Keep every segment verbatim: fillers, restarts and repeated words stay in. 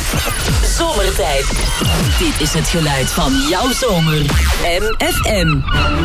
Zomertijd. Dit is het geluid van jouw zomer. M F M.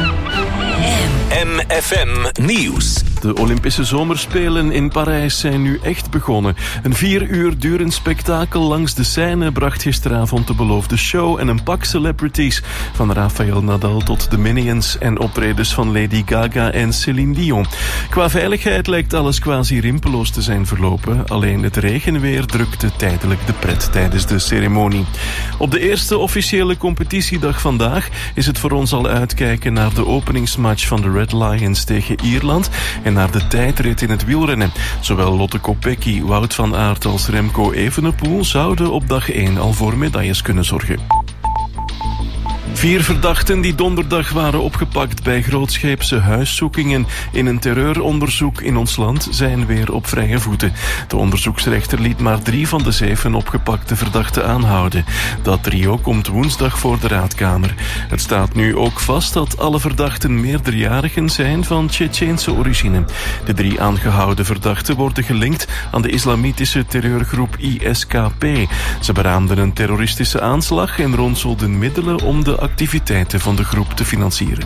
M F M Nieuws. De Olympische Zomerspelen in Parijs zijn nu echt begonnen. Een vier uur durend spektakel langs de Seine bracht gisteravond de beloofde show en een pak celebrities. Van Rafael Nadal tot de Minions en optredens van Lady Gaga en Céline Dion. Qua veiligheid lijkt alles quasi rimpeloos te zijn verlopen. Alleen het regenweer drukte tijdelijk de pret tijdens de ceremonie. Op de eerste officiële competitiedag vandaag is het voor ons al uitkijken naar de openingsmatch van de Red Lions tegen Ierland en naar de tijdrit in het wielrennen. Zowel Lotte Kopecky, Wout van Aert als Remco Evenepoel zouden op dag één al voor medailles kunnen zorgen. Vier verdachten die donderdag waren opgepakt bij grootscheepse huiszoekingen in een terreuronderzoek in ons land zijn weer op vrije voeten. De onderzoeksrechter liet maar drie van de zeven opgepakte verdachten aanhouden. Dat trio komt woensdag voor de raadkamer. Het staat nu ook vast dat alle verdachten meerderjarigen zijn van Tsjetsjeense origine. De drie aangehouden verdachten worden gelinkt aan de islamitische terreurgroep I S K P. Ze beraamden een terroristische aanslag en ronselden middelen om de activiteiten van de groep te financieren.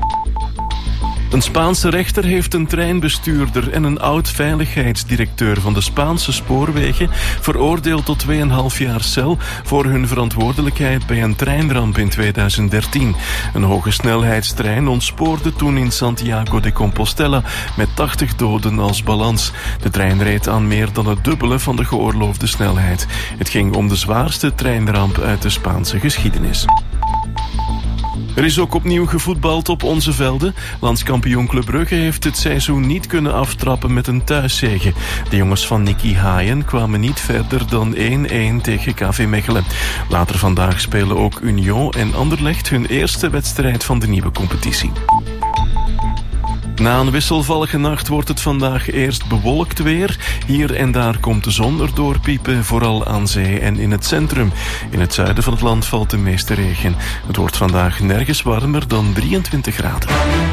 Een Spaanse rechter heeft een treinbestuurder en een oud-veiligheidsdirecteur van de Spaanse spoorwegen veroordeeld tot twee en een half jaar cel voor hun verantwoordelijkheid bij een treinramp in tweeduizend dertien. Een hoge snelheidstrein ontspoorde toen in Santiago de Compostela met tachtig doden als balans. De trein reed aan meer dan het dubbele van de geoorloofde snelheid. Het ging om de zwaarste treinramp uit de Spaanse geschiedenis. Er is ook opnieuw gevoetbald op onze velden. Landskampioen Club Brugge heeft het seizoen niet kunnen aftrappen met een thuiszege. De jongens van Nicky Haaien kwamen niet verder dan één-één tegen K V Mechelen. Later vandaag spelen ook Union en Anderlecht hun eerste wedstrijd van de nieuwe competitie. Na een wisselvallige nacht wordt het vandaag eerst bewolkt weer. Hier en daar komt de zon erdoor piepen, vooral aan zee en in het centrum. In het zuiden van het land valt de meeste regen. Het wordt vandaag nergens warmer dan drieëntwintig graden.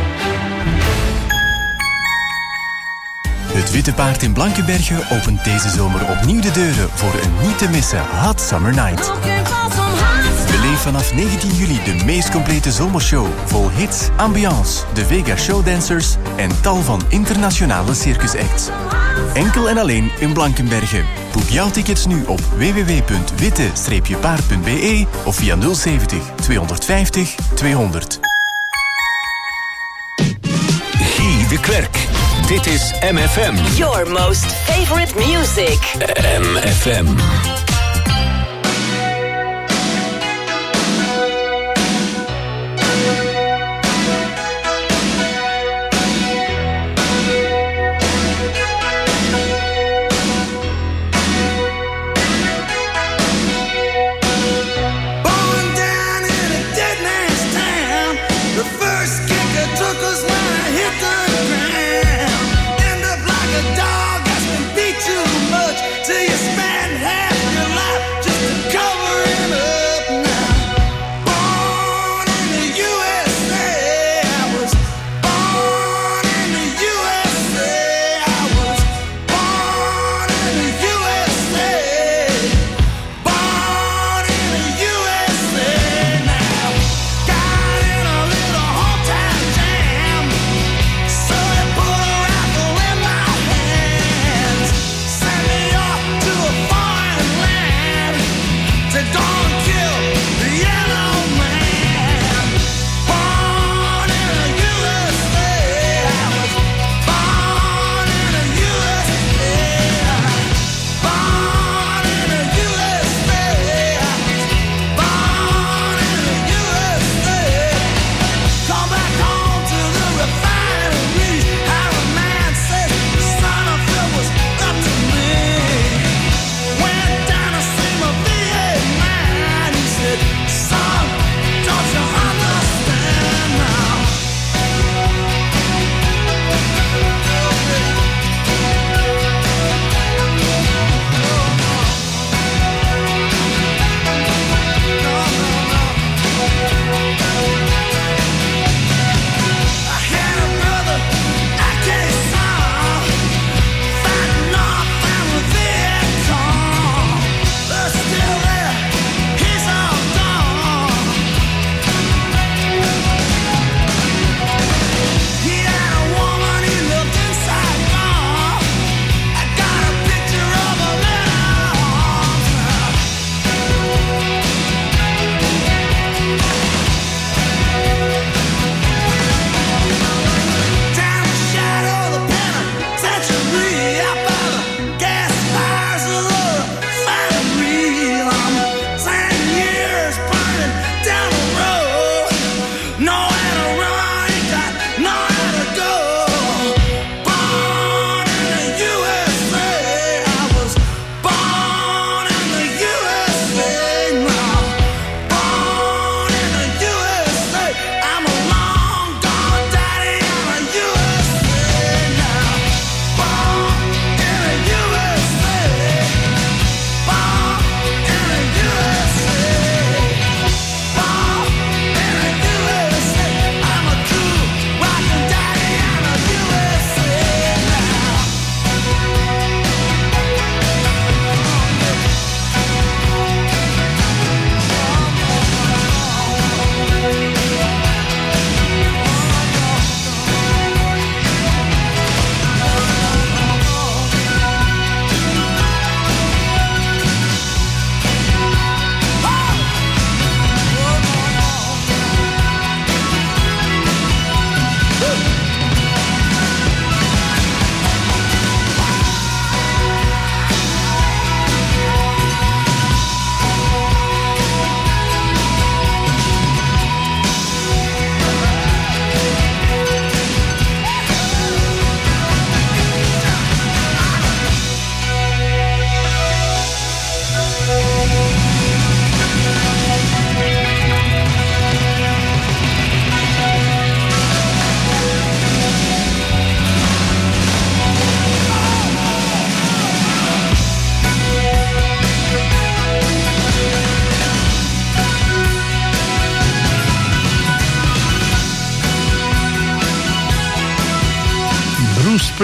Het Witte Paard in Blankenberge opent deze zomer opnieuw de deuren voor een niet te missen Hot Summer Night. Beleef vanaf negentien juli de meest complete zomershow, vol hits, ambiance, de Vega Showdancers en tal van internationale circusacts. Enkel en alleen in Blankenberge. Boek jouw tickets nu op w w w punt witte paard punt b e of via nul zeventig tweehonderdvijftig tweehonderd. Guy de Klerk. Dit is M F M. Your most favorite music. M F M. Beat too much till you spend half your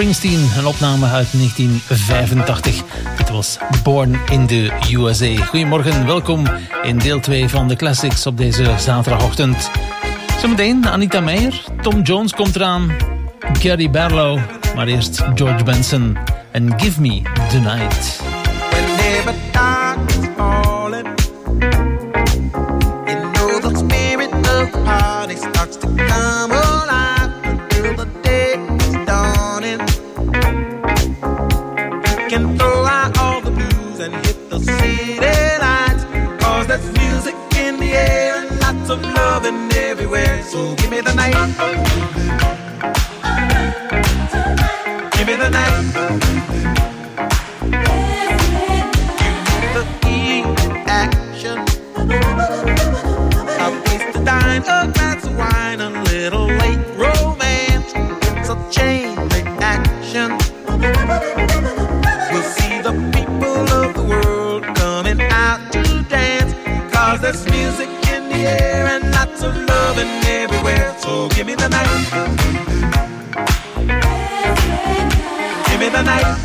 Springsteen, een opname uit negentien vijfentachtig. Dit was Born in the U S A. Goedemorgen, welkom in deel twee van de Classics op deze zaterdagochtend. Zometeen Anita Meijer, Tom Jones komt eraan, Gary Barlow, maar eerst George Benson en Give Me the Night. Whenever darkness falling, you know the spirit of the party starts to come alive until the day is dawning. We can throw out all the blues and hit the city lights, cause there's music in the air and lots of loving everywhere. So give me the night, give me the night. A glass of wine, a little late romance. It's a chain reaction. We'll see the people of the world coming out to dance, cause there's music in the air and lots of loving everywhere. So give me the night, give me the night.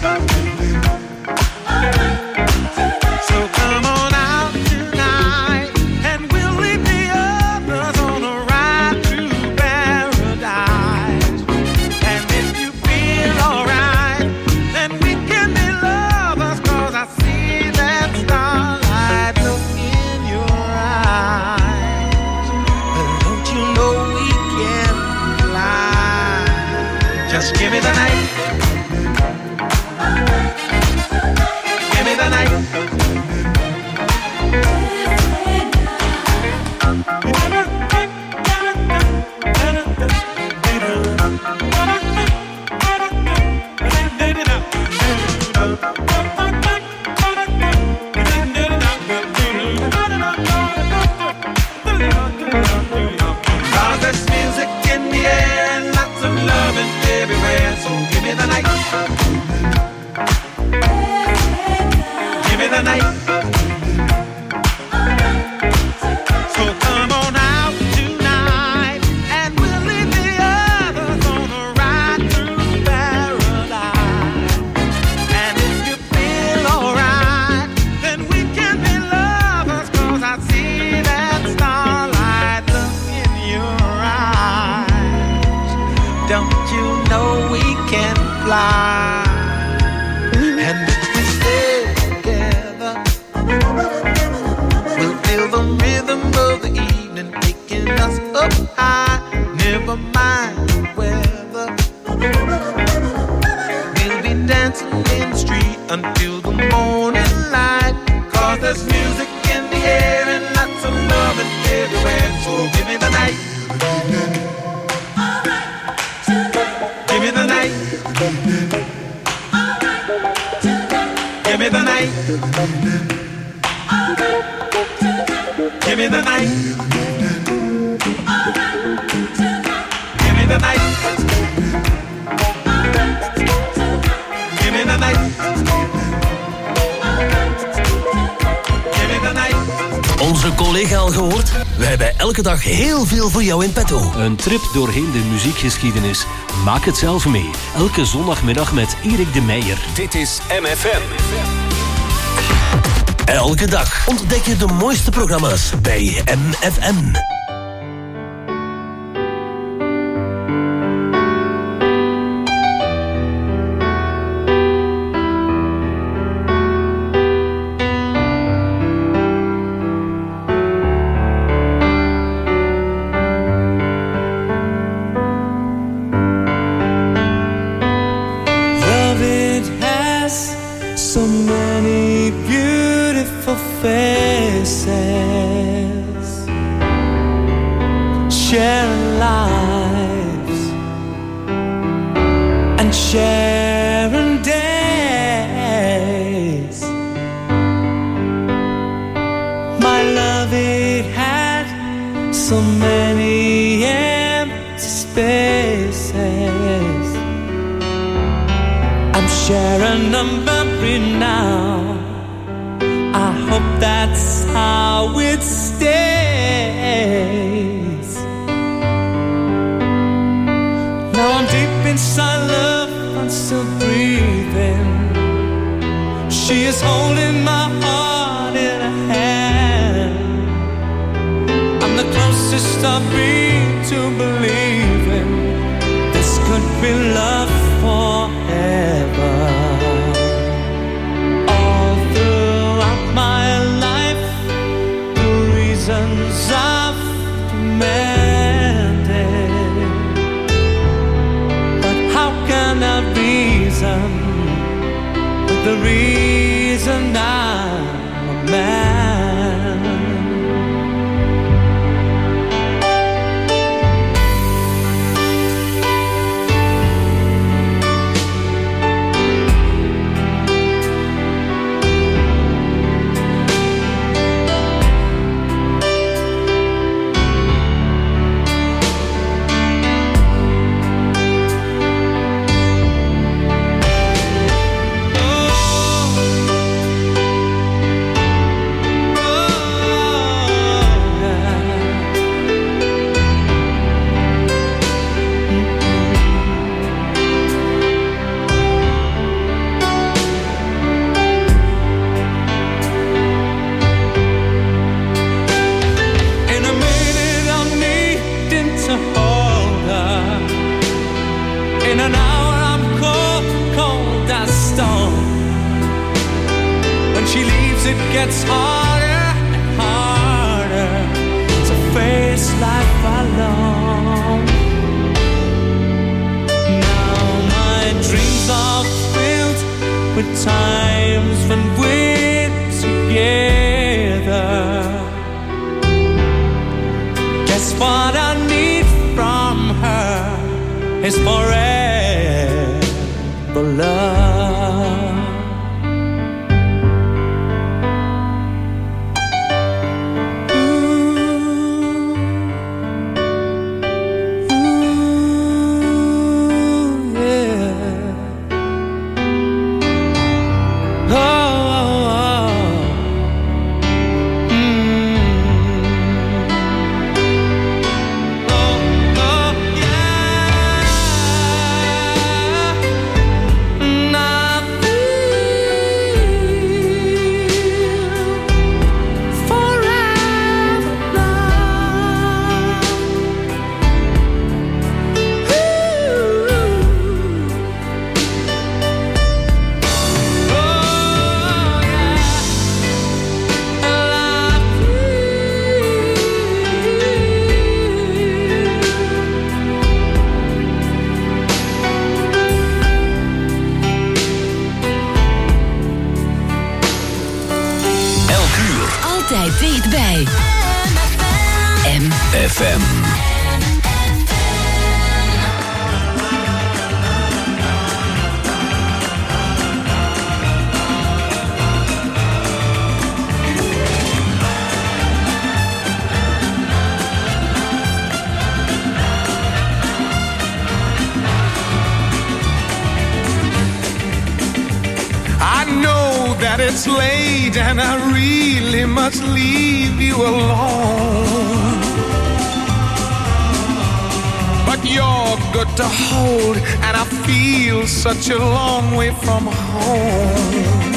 So come on out tonight and we'll leave the others on a ride to paradise. And if you feel alright, then we can be lovers, cause I see that starlight look in your eyes. But don't you know we can fly? Just give me the night, give me the night. Cause there's music in the air and lots of loving everywhere. So give me the night, give me the night. So come on out tonight and we'll leave the others on a ride through paradise. And if you feel alright, then we can be lovers, cause I see that starlight look in your eyes. Don't you know we can fly? And if we stay together, we'll feel the rhythm of the evening taking us up high. Never mind the weather, we'll be dancing in the street until the morning light. Cause there's music in the air and lots of loving everywhere. So give me the night, give me the night, give me the night, give me the night, give me the night, give me the night, give me the night. Onze collega al gehoord? We hebben elke dag heel veel voor jou in petto. Een trip doorheen de muziekgeschiedenis. Maak het zelf mee. Elke zondagmiddag met Erik de Meijer. Dit is M F M. Elke dag ontdek je de mooiste programma's bij M F M. Inside love still breathing. She is holding my heart in her hand. I'm the closest I've been to believing this could be love forever. All throughout my life, the reasons I've demanded, but how can I reason with the reason I'm a man? It gets harder and harder to face life alone. Now my dreams are filled with times when we're together. Guess what I need from her is forever love. Dichtbij. M F M. That it's late and I really must leave you alone, but you're good to hold and I feel such a long way from home.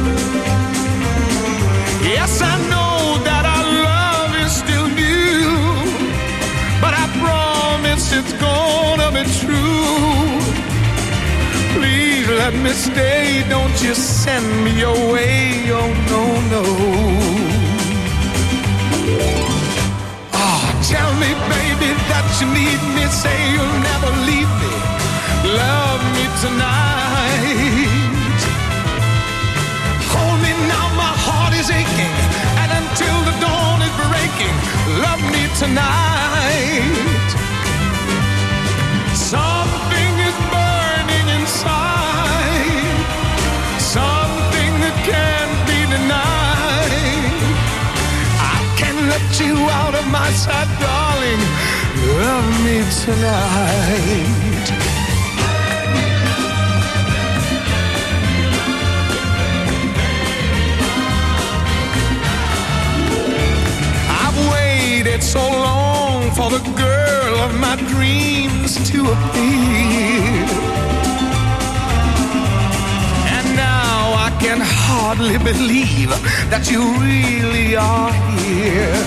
Yes, I know that our love is still new, but I promise it's gonna be true. Please let me stay, don't you send me away, oh no, no. Oh, tell me, baby, that you need me, say you'll never leave me, love me tonight. Hold me now, my heart is aching, and until the dawn is breaking, love me tonight. Something is burning inside, something that can't be denied. I can't let you out of my sight, darling. Love me tonight. I've waited so long for the girl of my dreams to appear. hardly believe that you really are here.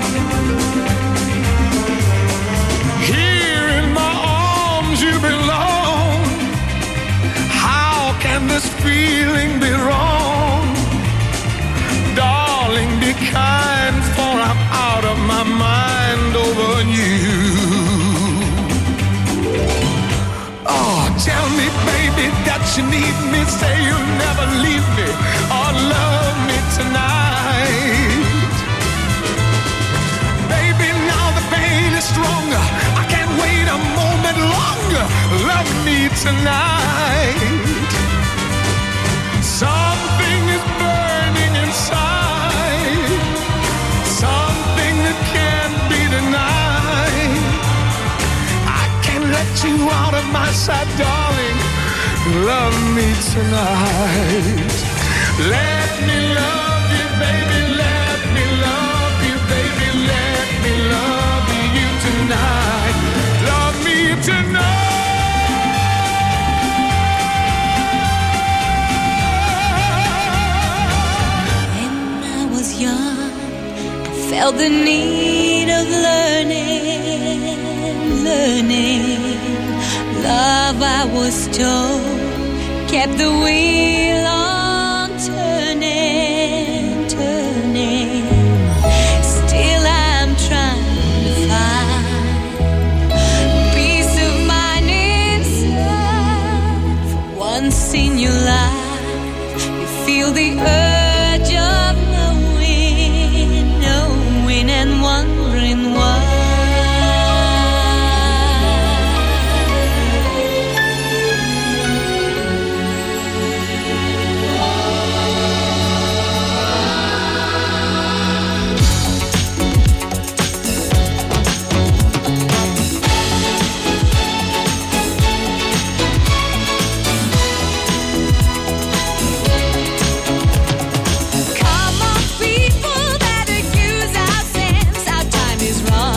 Here in my arms you belong. How can this feeling be wrong? Darling, be kind, for I'm out of my mind over you. Oh, tell me, baby, that you need me. Say you'll never leave me or love me tonight. Baby, now the pain is stronger. I can't wait a moment longer. Love me tonight. Something is burning inside. Something that can't be denied. I can't let you out of my sight, darling. Love me tonight. Let me love you, baby. Let me love you, baby. Let me love you tonight. Love me tonight. Felt the need of learning, learning. Love, I was told, kept the wheel on turning, turning. Still I'm trying to find peace of mind inside. For once in your life, you feel the urge of and wondering why. Come on, people that accuse our sense, our time is wrong.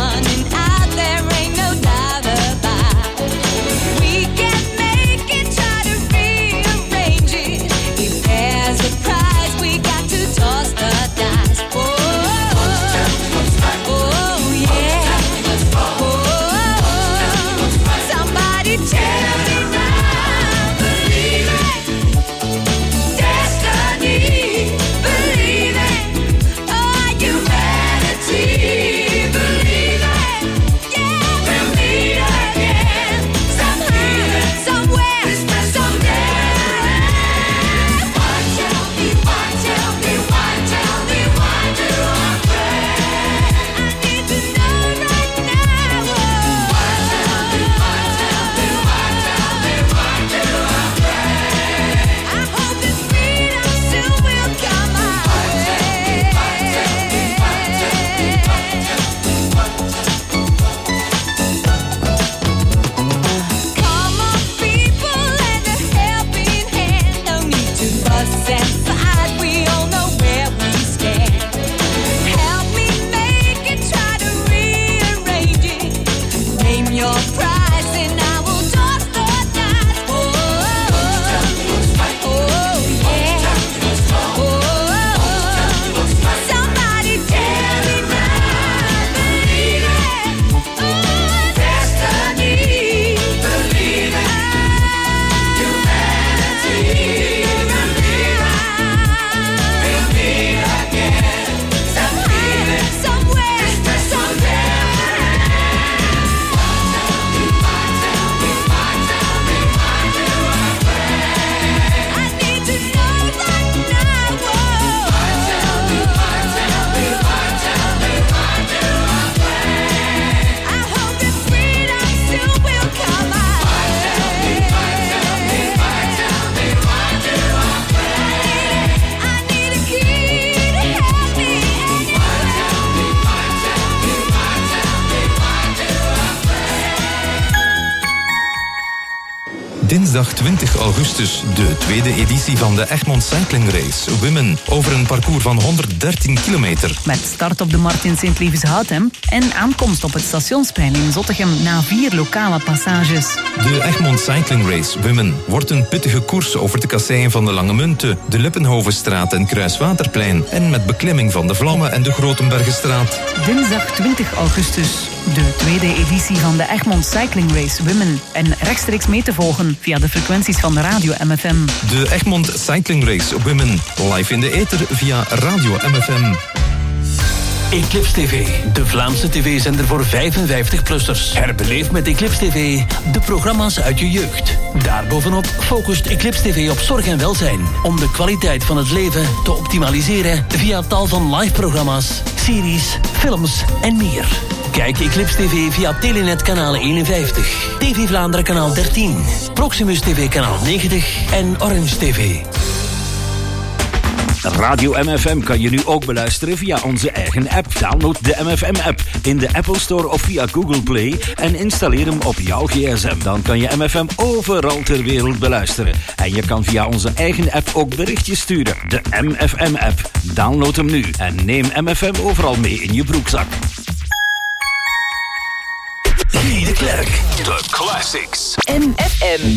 dinsdag twintig augustus de tweede editie van de Egmond Cycling Race Women over een parcours van honderddertien kilometer. Met start op de Martin Sint-Lievens-Houtem en aankomst op het Stationsplein in Zottegem na vier lokale passages. De Egmond Cycling Race Women wordt een pittige koers over de kasseien van de Lange Munten, de Lippenhovenstraat en Kruiswaterplein en met beklimming van de Vlammen en de Grotenbergenstraat. Dinsdag twintig augustus, de tweede editie van de Egmond Cycling Race Women en rechtstreeks mee te volgen via de frequenties van de Radio M F M. De Egmond Cycling Race Women, live in de ether via Radio M F M. Eclipse T V, de Vlaamse tv-zender voor vijfenvijftig-plussers. Herbeleef met Eclipse T V de programma's uit je jeugd. Daarbovenop focust Eclipse T V op zorg en welzijn, om de kwaliteit van het leven te optimaliseren via tal van live-programma's, series, films en meer. Kijk Eclipse T V via Telenet kanaal eenenvijftig, T V Vlaanderen kanaal dertien, Proximus T V kanaal negentig en Orange T V. Radio M F M kan je nu ook beluisteren via onze eigen app. Download de M F M-app in de Apple Store of via Google Play en installeer hem op jouw gsm. Dan kan je M F M overal ter wereld beluisteren. En je kan via onze eigen app ook berichtjes sturen. De M F M-app. Download hem nu en neem M F M overal mee in je broekzak. Guy de Klerk, de Classics. M F M.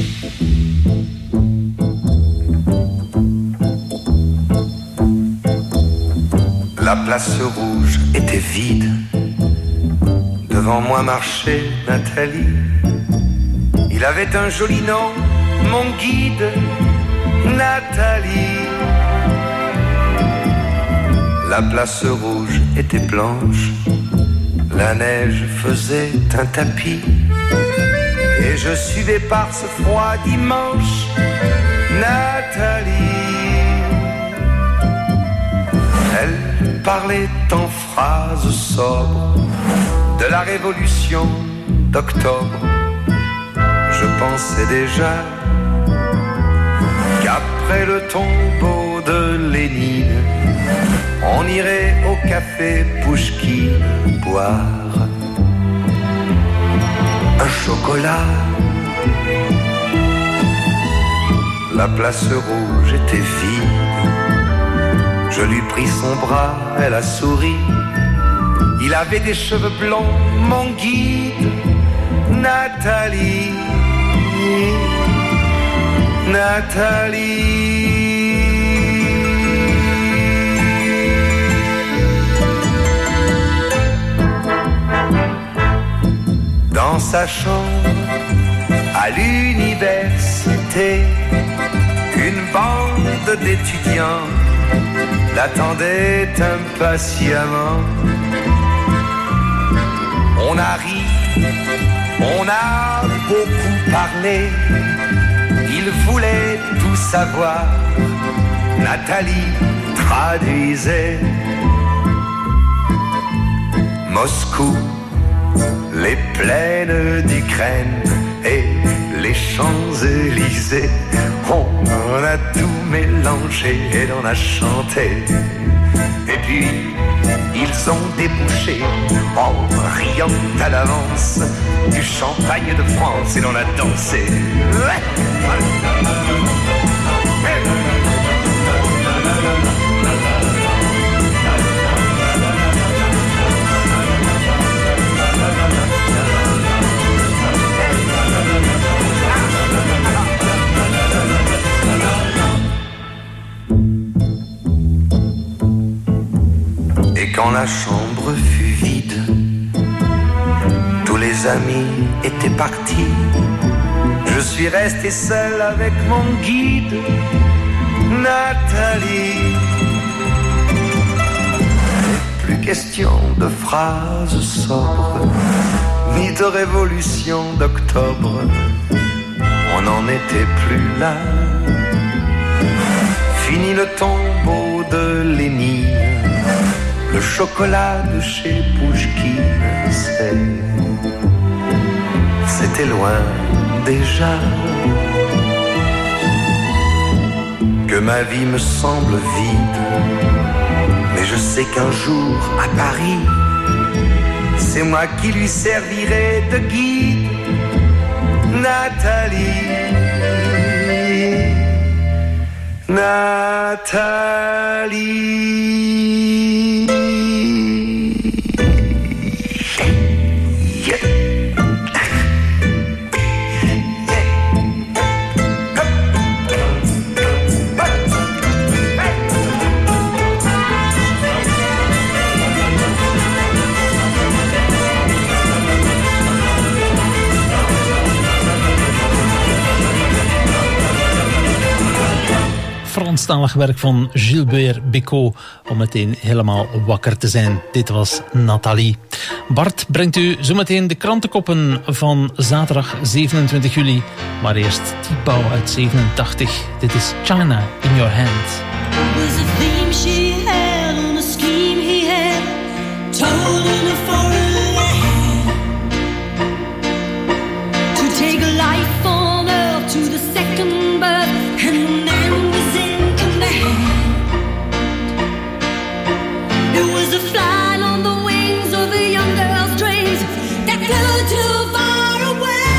La place rouge était vide. Devant moi marchait Nathalie. Il avait un joli nom, mon guide, Nathalie. La place rouge était blanche. La neige faisait un tapis. Et je suivais par ce froid dimanche Nathalie. Elle parlait en phrases sobres de la révolution d'octobre. Je pensais déjà qu'après le tombeau de Lénine, on irait au café Pouchkine boire un chocolat. La place rouge était vide. Je lui pris son bras, elle a souri. Il avait des cheveux blonds, mon guide, Nathalie, Nathalie. Dans sa chambre, à l'université, une bande d'étudiants l'attendait impatiemment. On a ri, on a beaucoup parlé. Il voulait tout savoir. Nathalie traduisait. Moscou, les plaines d'Ukraine et les Champs-Élysées. On a tout mélangé et on a chanté. Et puis ils ont débouché en riant à l'avance du champagne de France et l'on a dansé. Et quand la chambre fut vide, tous les amis étaient partis. Je suis resté seul avec mon guide, Nathalie. Plus question de phrases sobres, ni de révolution d'octobre. On n'en était plus là. Fini le tombeau de Lénine. Le chocolat de chez Pouchkine, c'était loin déjà. Que ma vie me semble vide, mais je sais qu'un jour à Paris, c'est moi qui lui servirai de guide, Nathalie. Nathalie. Franstalig werk van Gilbert Bécaud om meteen helemaal wakker te zijn. Dit was Nathalie. Bart brengt u zometeen de krantenkoppen van zaterdag zevenentwintig juli. Maar eerst Thibaut uit zevenentachtig. Dit is China in Your Hand. Was a theme she had on a scheme he had told in a foreign land to take a life on earth to the second birth, and the man was in command. It was a fly on the wings of a young girl's dreams that flew too far away.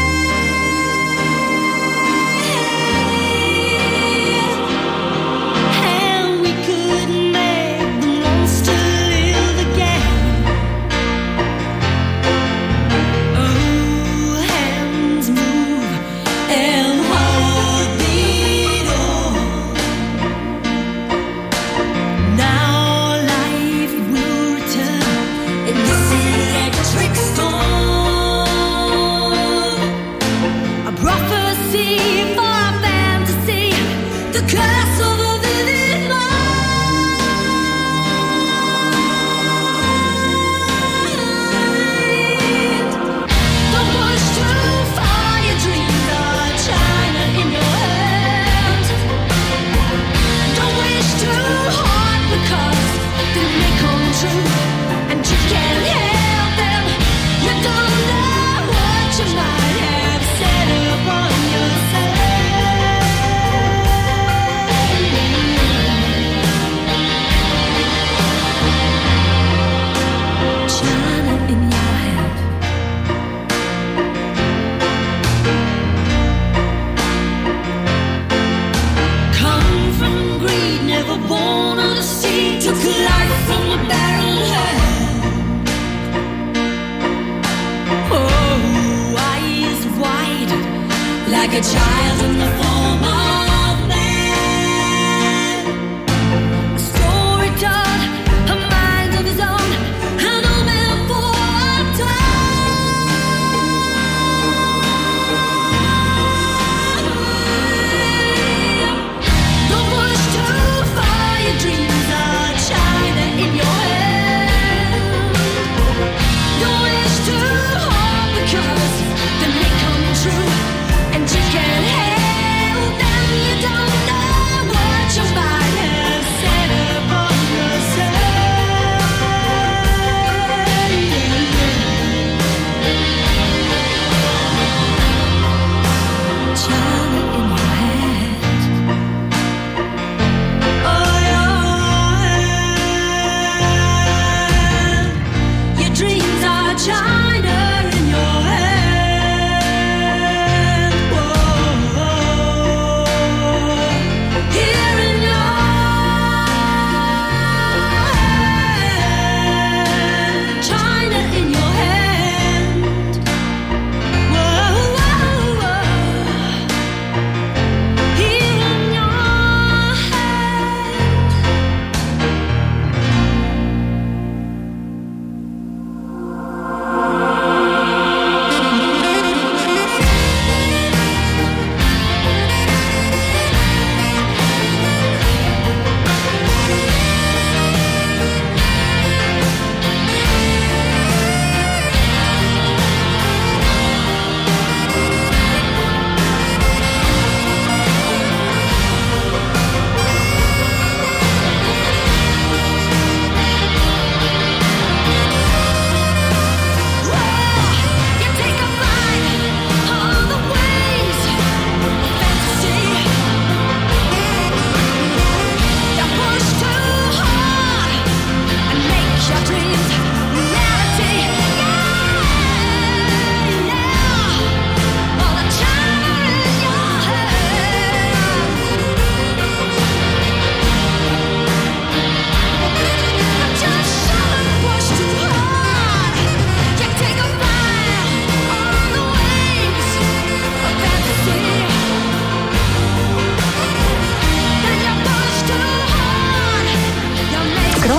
And we couldn't make the monster live again. Oh, hands move and heart beat on. Now life will return in this electric storm. A prophecy for a fantasy, the curse of a vivid mind. Don't push too far, your dreams are China in your hand. Don't wish too hard because they may come true, and you can't help them. You don't know what you might have set upon yourself. China in your hand. Come from greed, never born on the sea, took life from the barren hand. Oh, eyes wide, like a child in the form of man. A story told, a mind of his own, an old man for a time. Don't push too far, your dreams are China in your hand. Don't wish too hard because they may come true, and you can't help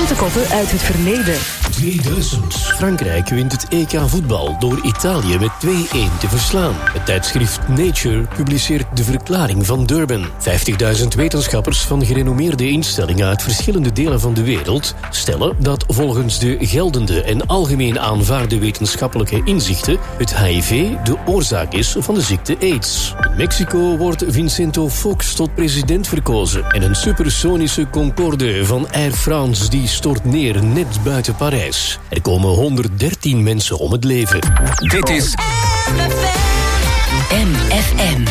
Grote koppen uit het verleden. tweeduizend. Frankrijk wint het E K voetbal door Italië met twee-een te verslaan. Het tijdschrift Nature publiceert de verklaring van Durban. vijftigduizend wetenschappers van gerenommeerde instellingen uit verschillende delen van de wereld stellen dat volgens de geldende en algemeen aanvaarde wetenschappelijke inzichten het H I V de oorzaak is van de ziekte AIDS. In Mexico wordt Vicente Fox tot president verkozen en een supersonische Concorde van Air France die stort neer net buiten Parijs. Er komen honderddertien mensen om het leven. Dit is M F M.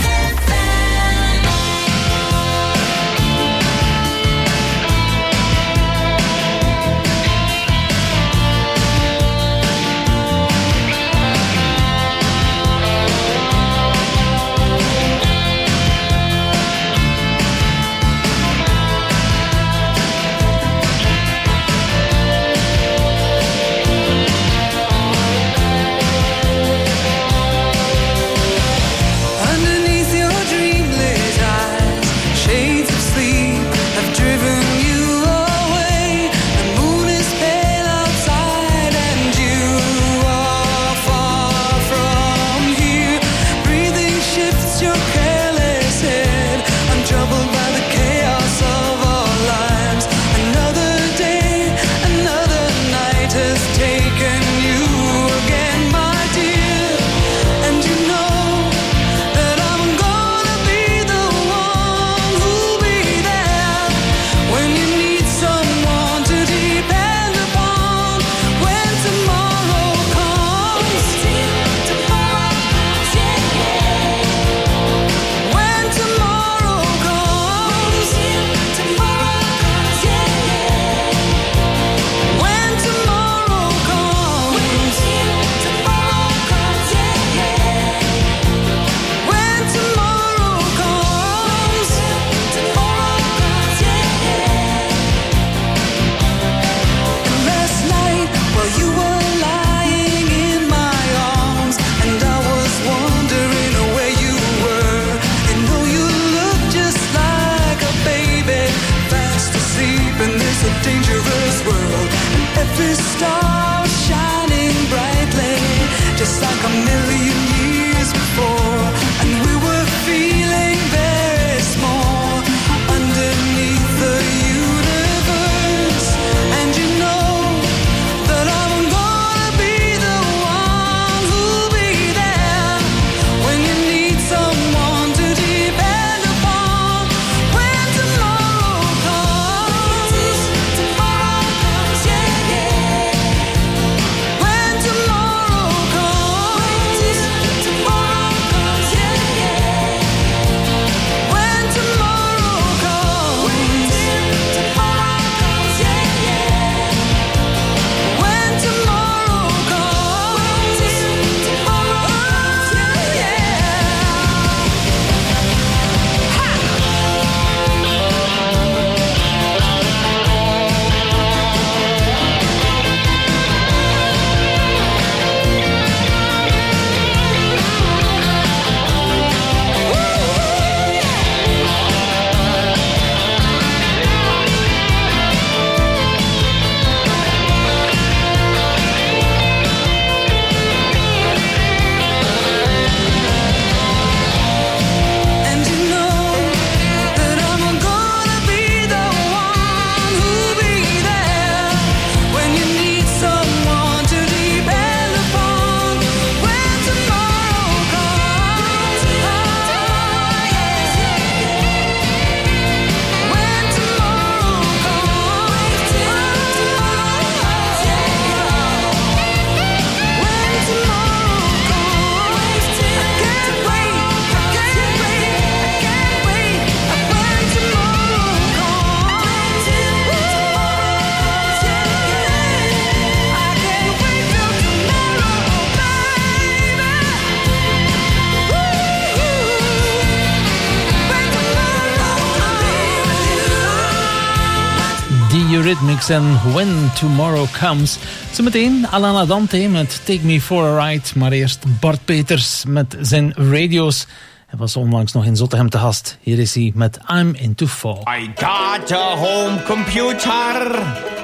Eurythmics en When Tomorrow Comes. Zometeen Alana Dante met Take Me For A Ride. Maar eerst Bart Peters met zijn radio's. Hij was onlangs nog in Zottegem te gast. Hier is hij met I'm Into Fall. I got a home computer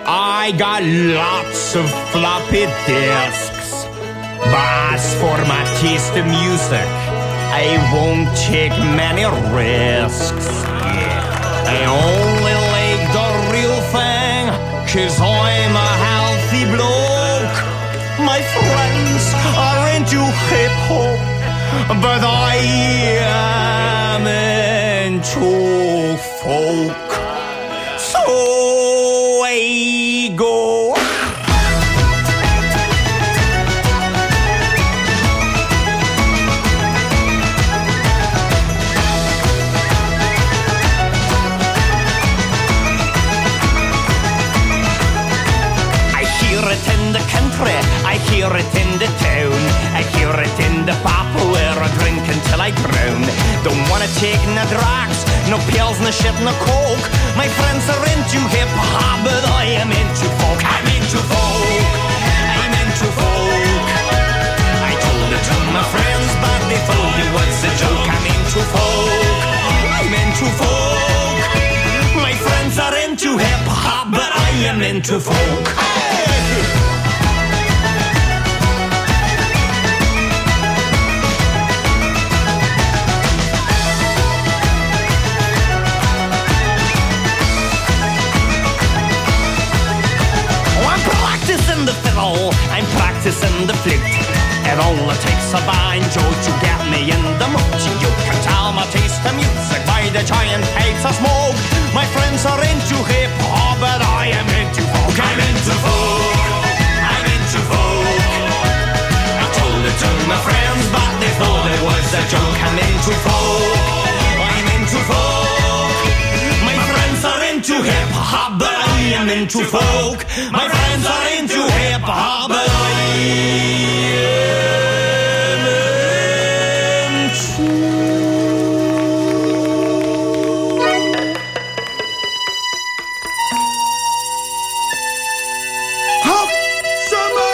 I got lots of floppy disks, but as for my taste of music, I won't take many risks. Yeah. I only like the real thing, 'cause I'm a healthy bloke. My friends are into hip-hop, but I am into folk. So I go. I hear it in the country, I hear it in the town, I hear it in the pub where I drink until I drown. Don't wanna take no drugs, no pills, no shit, no coke. My friends are into hip-hop, but I am into folk. I'm into folk, I'm into folk. I told it to my friends, but they thought it was a joke. I'm into folk, I'm into folk. My friends are into hip-hop, but I am into folk. The fiddle, I'm practicing the flute. It only takes a banjo to get me in the mood. You can tell my taste of music by the giant pipes I smoke. My friends are into hip-hop, but I am into folk. I'm into folk, I'm into folk. I told it to my friends, but they thought it was a joke. I'm into folk, I'm into folk. My friends are into hip-hop, but I am into folk. My friends are into hip-hop, but I am into... Hot Summer!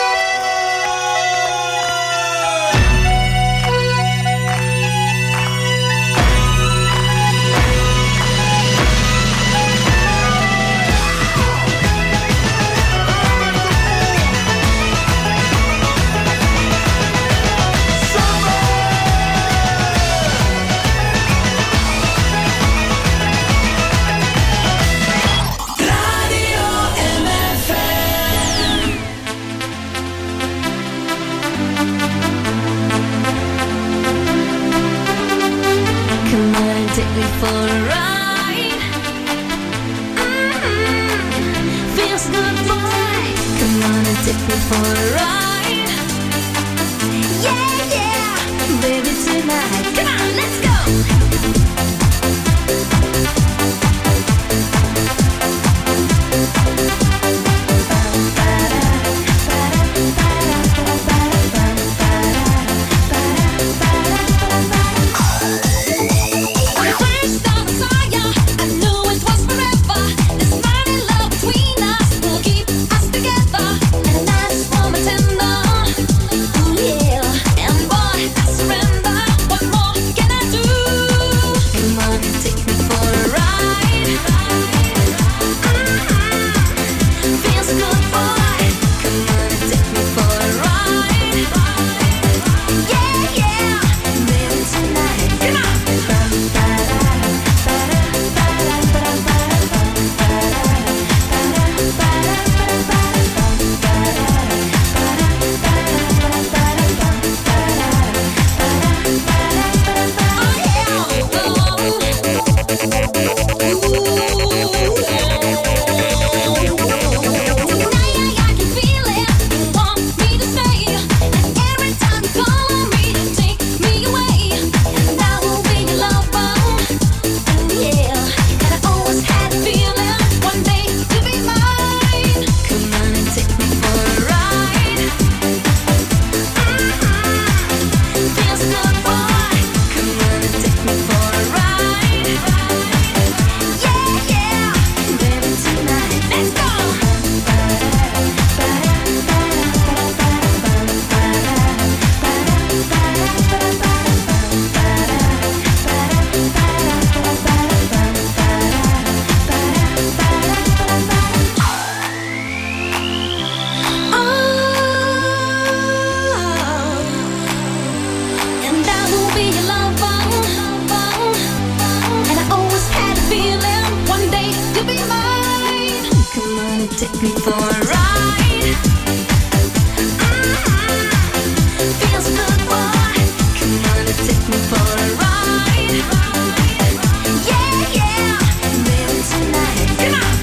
take me for a ride? Mm-hmm. Feels good, boy. Come on and take me for a ride. Yeah, yeah, baby, tonight. Come on.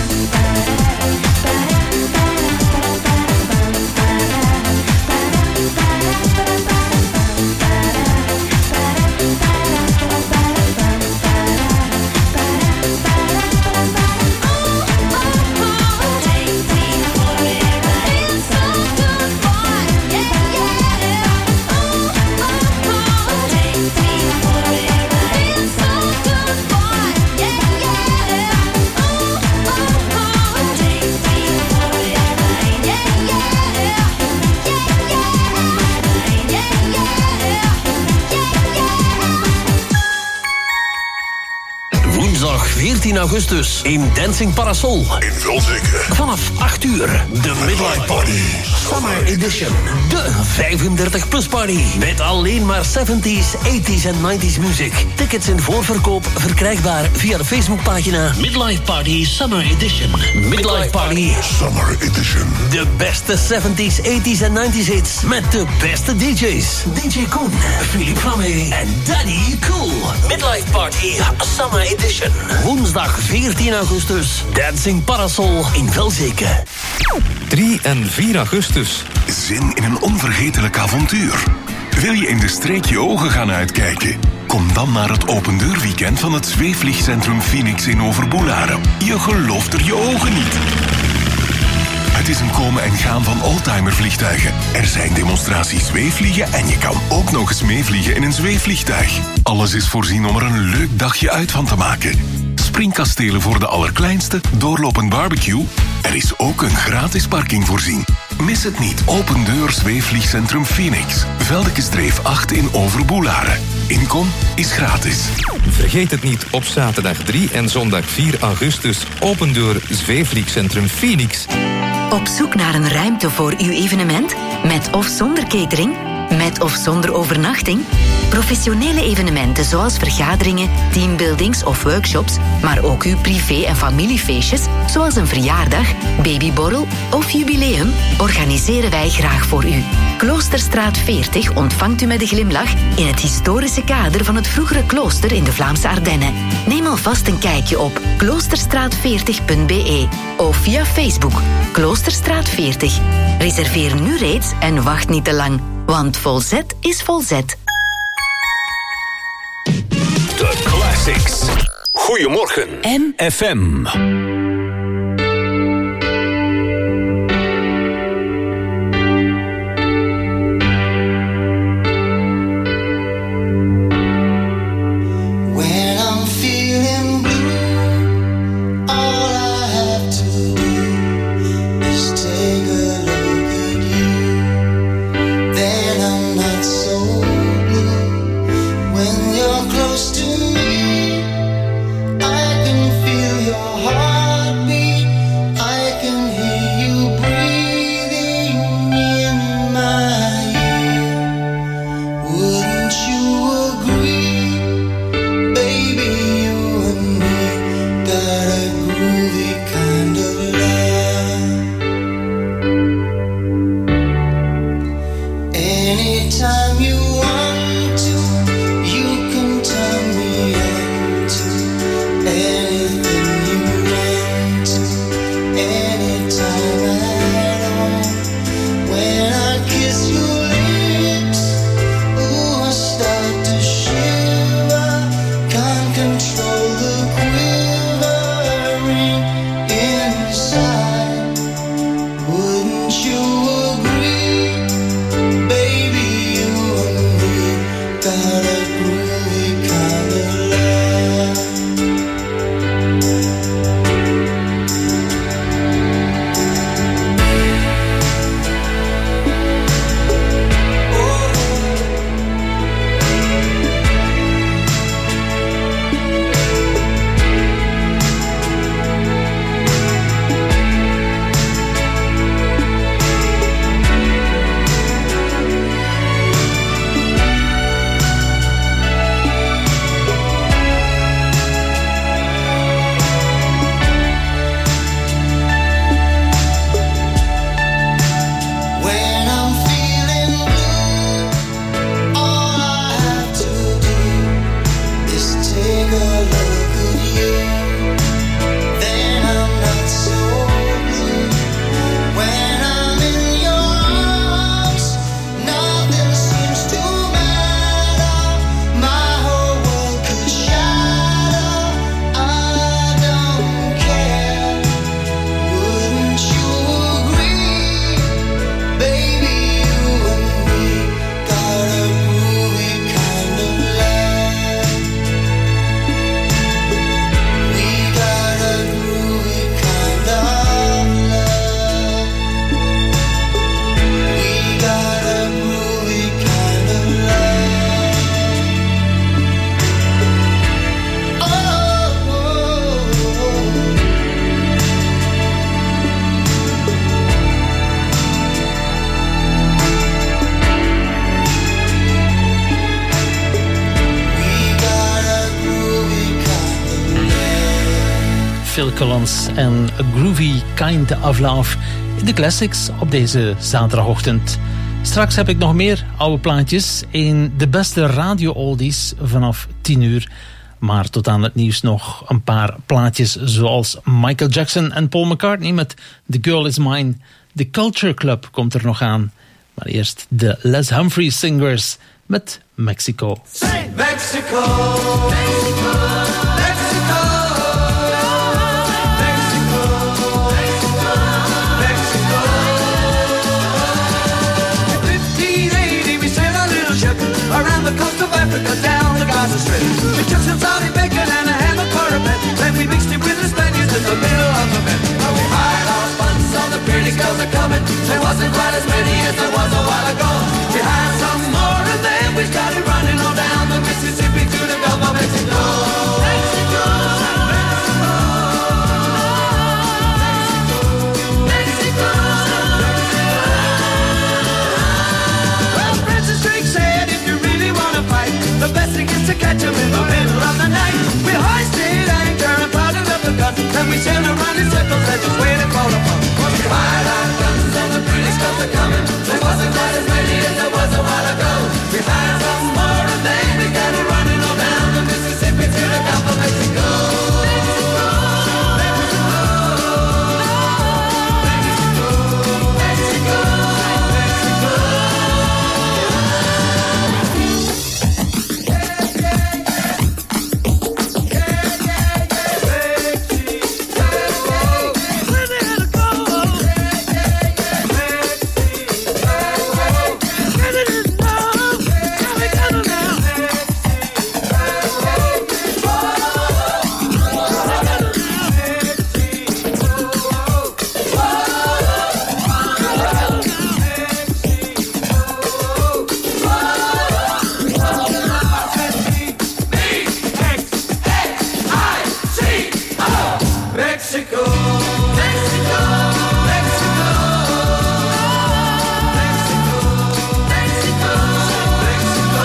veertien augustus in Dancing Parasol. In Vulzeke. Vanaf acht uur. De Midlife Party. Summer Edition. De vijfendertig plus party. Met alleen maar zeventies, tachtiger en negentiger muziek. Tickets in voorverkoop verkrijgbaar via de Facebookpagina Midlife Party Summer Edition. Midlife Party Summer Edition. De beste zeventies, tachtiger en negentiger hits. Met de beste D J's. D J Koen, Philippe Flamme en Daddy Cool. Midlife Party Summer Edition. Woensdag veertien augustus. Dancing Parasol in Velzeke. drie en vier augustus. Zin in een onvergetelijk avontuur. Wil je in de streek je ogen gaan uitkijken? Kom dan naar het opendeurweekend van het zweefvliegcentrum Phoenix in Overboelaren. Je gelooft er je ogen niet. Het is een komen en gaan van oldtimervliegtuigen. Er zijn demonstraties zweefvliegen en je kan ook nog eens meevliegen in een zweefvliegtuig. Alles is voorzien om er een leuk dagje uit van te maken. Springkastelen voor de allerkleinste, doorlopend barbecue. Er is ook een gratis parking voorzien. Mis het niet. Open deur zweefvliegcentrum Phoenix. Veldekestreef acht in Overboelaren. Inkom is gratis. Vergeet het niet, op zaterdag drie en zondag vier augustus. Open deur zweefvliegcentrum Phoenix. Op zoek naar een ruimte voor uw evenement? Met of zonder catering? Met of zonder overnachting? Professionele evenementen zoals vergaderingen, teambuildings of workshops, maar ook uw privé- en familiefeestjes, zoals een verjaardag, babyborrel of jubileum, organiseren wij graag voor u. Kloosterstraat veertig ontvangt u met een glimlach in het historische kader van het vroegere klooster in de Vlaamse Ardennen. Neem alvast een kijkje op kloosterstraat veertig punt b e of via Facebook Kloosterstraat veertig. Reserveer nu reeds en wacht niet te lang, want volzet is volzet. De Classics. Goedemorgen. M F M. When I'm feeling blue, all I have to do is take a look at you. Then I'm not so blue. When you're close to me, I can feel your heart. Phil Collins en A Groovy Kind of Love in de classics op deze zaterdagochtend. Straks heb ik nog meer oude plaatjes in de beste radio-oldies vanaf tien uur. Maar tot aan het nieuws nog een paar plaatjes zoals Michael Jackson en Paul McCartney met The Girl Is Mine. The Culture Club komt er nog aan. Maar eerst de Les Humphries Singers met Mexico. Say Mexico, Mexico, Mexico, Mexico, Mexico, Mexico. In fifteen eighty we sailed a little ship around the coast of Africa down the Gaza Strip. We took some Saudi bacon and a ham of cornbread, then we mixed it with the Spaniards in the middle of the bed. Well, we hired our funds, all the pretty girls are coming. There wasn't quite as many as there was a while ago. We hired some more and then we started running on down the Mississippi to the Gulf of Mexico. Mexico, Mexico, Mexico. Well, Francis Drake said if you really want to fight, the best thing is to catch them in the middle of the night. We hoisted anchor and powdered up the gun, then we sailed around in circles and just waited for the fun. We fired our guns and the British guns are coming. There wasn't quite as many as there was a while ago. We fired some more and then we got it running on down the Mississippi to the Gulf of Mexico. Mexico, Mexico, Mexico, Mexico, Mexico, Mexico, Mexico, Mexico, Mexico.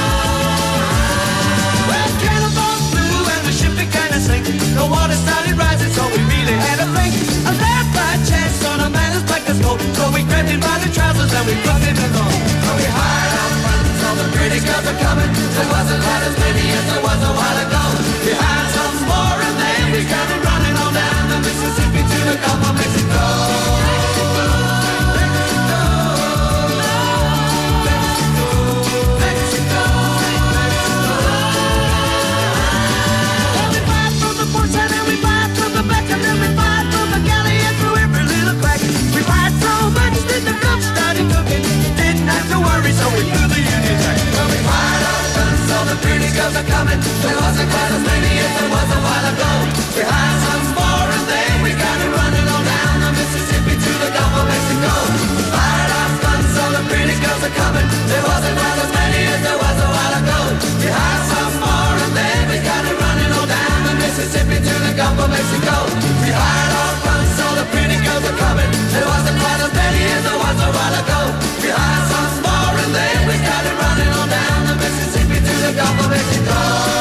Well, cannonballs flew and the ship began to sink. The water started rising, so we really had to think. A laugh by chance on a man as black as gold. So we grabbed him by the trousers and we brought him along. So we hired our friends, all the British girls are coming. There wasn't quite as many as there was a while ago. We hired some more and then we got it running on down the Mississippi to the Gulf of Mexico. Mexico, Mexico, Mexico, Mexico. Well, we fired from the port side and we fired from the back and then we fired from the galley and through every little crack. We fired so much that the cook started cooking. Didn't have to worry, so we blew the Union Jack. Well, we fired our guns, so the British girls are coming. There wasn't quite as many as there was a while ago. We hired some more and then we got it running on down the Mississippi to the Gulf of Mexico. Fired our guns, so the British girls are coming. There wasn't quite as many as there was a while ago. We hired some more and then we got it running on down the Mississippi to the Gulf of Mexico. We hired our guns, so the British girls are coming. There wasn't quite as many as there was a while ago. We hired some more and then we got it running on down the Mississippi to the Gulf of Mexico.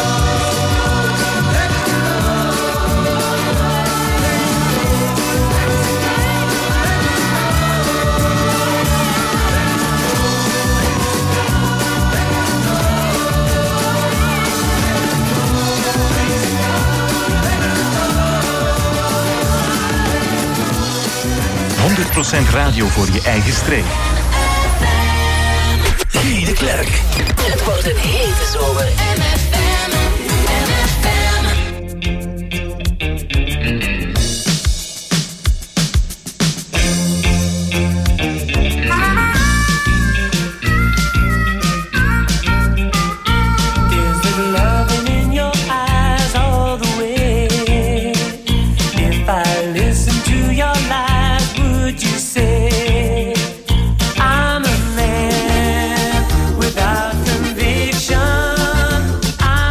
honderd procent radio voor je eigen streek. Guy de Klerk. Het wordt een hete zomer. M F M, M F M. Is there loving in your eyes all the way? If I listen to your lies, would you say I'm a man without conviction? I'm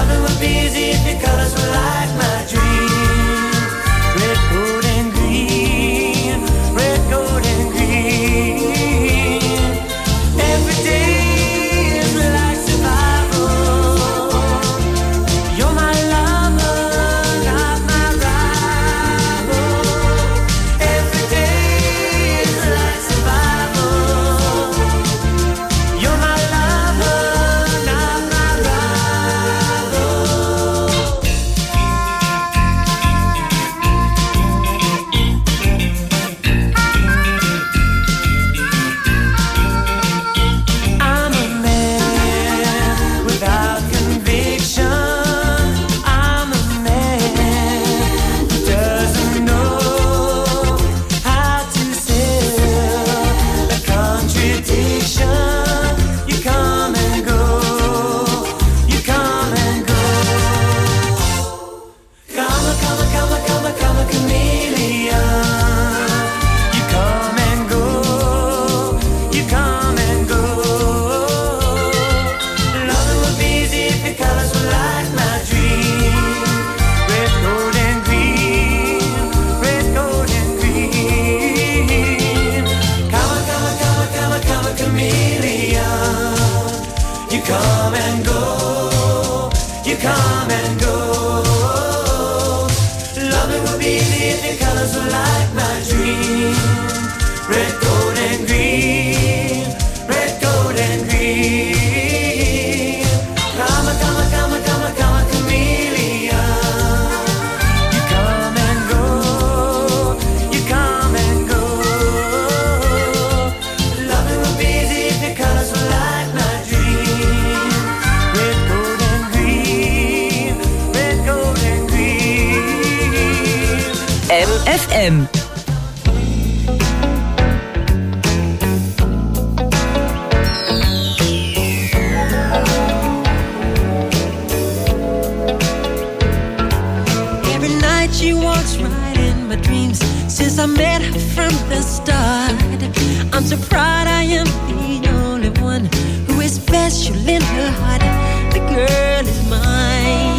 Loving would be easy if your colors were like my dreams. Red, gold, and green. Red, gold, and green. Every day is like survival. You're my lover, not my rival. Every day is like survival. You're my lover, not my rival. I'm a man without conviction. I'm a man who doesn't know how to sell a contradiction. You come and go, you come and go. Come a, come a, come a, come a, come a chameleon. You come and go, you come and go. Loving would be easy if your colors were like my dream. Red, gold, and green. Red, gold, and green. Come a, come a, come a, come a, come a chameleon. You come and go, you come and go. Loving would be easy if your colors were like my dream. Red, gold, and green. Red, gold, and green. Come a, come a, come a, come a, come a chameleon. You come and go, you come and go. Loving would be easy if your colors were like my dream. Red, gold, and green. Red, gold, and green. M F M. Every night she walks right in my dreams. Since I met her from the start, I'm so proud I am the only one who is special in her heart. The girl is mine.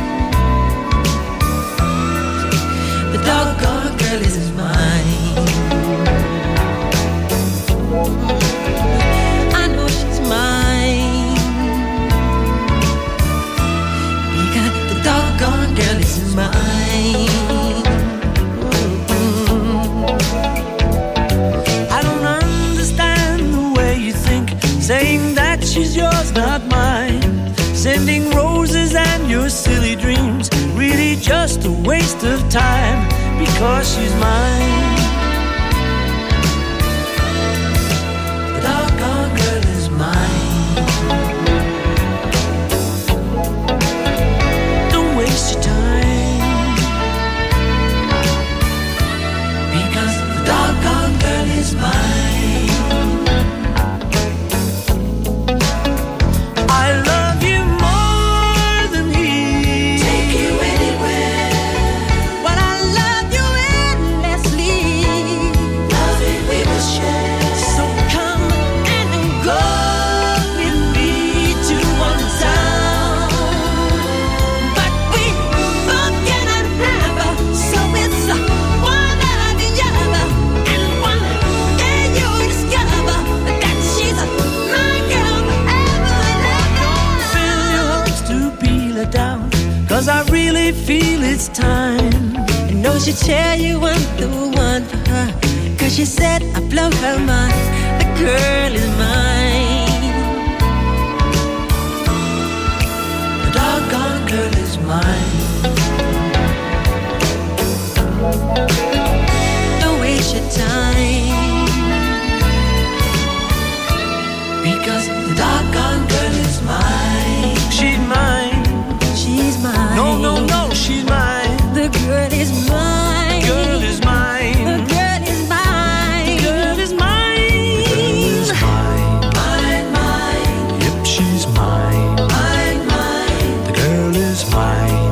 The doggone girl is mine. I know she's mine because the doggone girl is mine. I don't understand the way you think, saying that she's yours, not mine. Sending roses and your silly dreams, really just a waste of time, because she's mine. The doggone girl is mine. Don't waste your time, because the doggone girl is mine. I love you more than he. Take you anywhere. But I love you endlessly. Loving we will share. So come and go with me to one town. But we both cannot have her, so it's uh, one or the other. And one day you discover that she's uh, my girl forever and ever. Fill your hopes to peel her down, 'cause I really feel it's time. I know she'll tell you I'm the one for her, 'cause she said I blow her mind. The girl is mine. The doggone girl is mine. Don't waste your time, because the doggone girl is mine. She's mine. she's mine. No, no, no, she's mine. The girl is mine. Girl is mine. The girl is mine. Girl is mine. Girl is mine. Mine, mine. Yep, she's mine. Mine, mine. The girl is mine.